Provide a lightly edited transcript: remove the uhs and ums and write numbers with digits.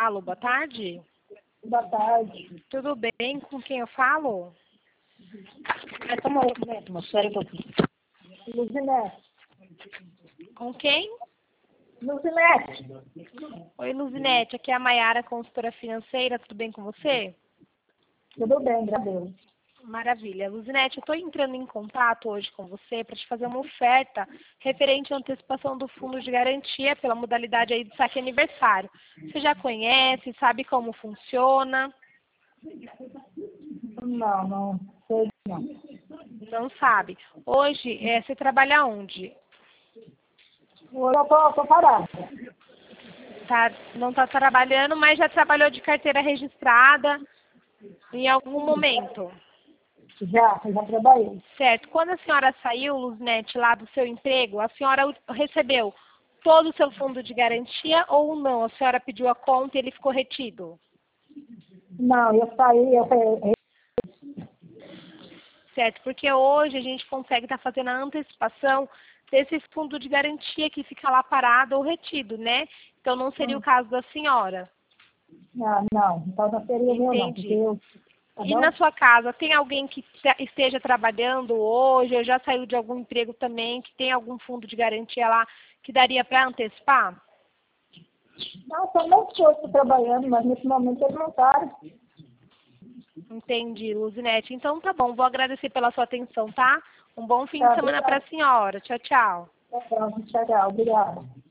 falo? Boa tarde. Boa tarde. Tudo bem? Com quem eu falo? Calma aí, espera um pouquinho. Luzinete. Com quem? Luzinete. Oi, Luzinete. Aqui é a Maiara, consultora financeira. Tudo bem com você? Tudo bem, graças a Deus. Maravilha. Luzinete, eu estou entrando em contato hoje com você para te fazer uma oferta referente à antecipação do fundo de garantia pela modalidade aí de saque aniversário. Você já conhece, sabe como funciona? Não sei não. Não sabe. Hoje, você trabalha onde? Hoje eu tô parada. Não está trabalhando, mas já trabalhou de carteira registrada em algum momento. Já trabalhei. Certo. Quando a senhora saiu, Luzinete, lá do seu emprego, a senhora recebeu todo o seu fundo de garantia ou não? A senhora pediu a conta e ele ficou retido? Não, eu saí, Certo, porque hoje a gente consegue estar fazendo a antecipação desse fundo de garantia que fica lá parado ou retido, né? Então não seria o caso da senhora. não, então não seria meu não, porque Entendi. eu, tá E bom? na sua casa, tem alguém que esteja trabalhando hoje, ou já saiu de algum emprego também, que tem algum fundo de garantia lá que daria para antecipar? Não, só meu esposo está trabalhando, mas nesse momento ele não está. Entendi, Luzinete. Então tá bom, vou agradecer pela sua atenção, tá? Um bom fim Tá, de semana para a senhora. Tchau, tchau. Tá bom, tchau, obrigada.